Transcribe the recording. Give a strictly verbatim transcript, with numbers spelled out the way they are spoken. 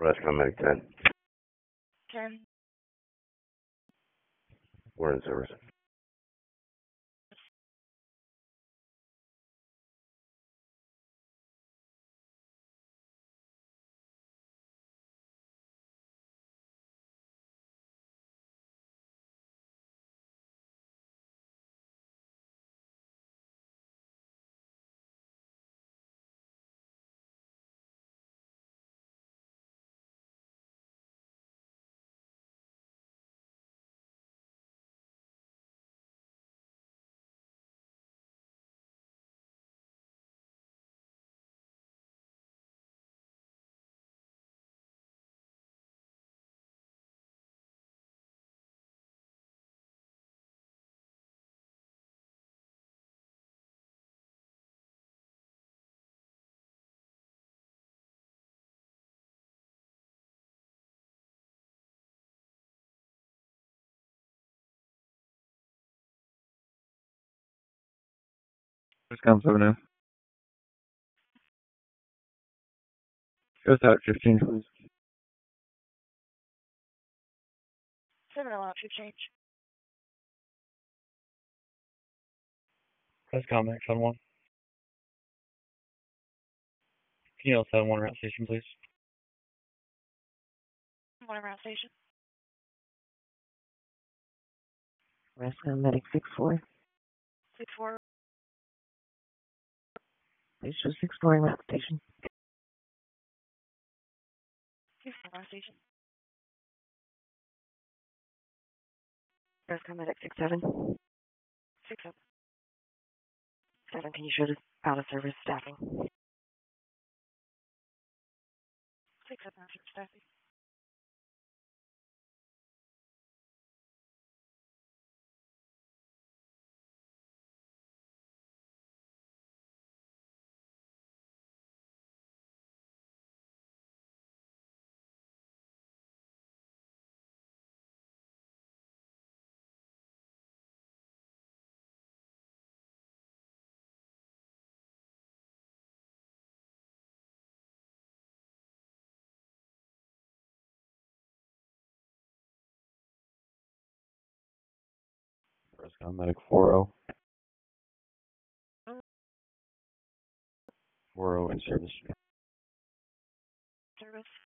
Rescom Medic ten. ten. We're in service. Rescom seven now. Goes out fifteen, please. seven oh out to change. Rescom Medic seven one. Can you also have one route station, please? One around station. Rescom Medic six four. six four. Please just exploring route station. six four around station. Rescom Medic six seven. six seven. seven, can you show the out of service staffing? six seven out to staffing. Rescom Medic four oh. four oh in service. Service.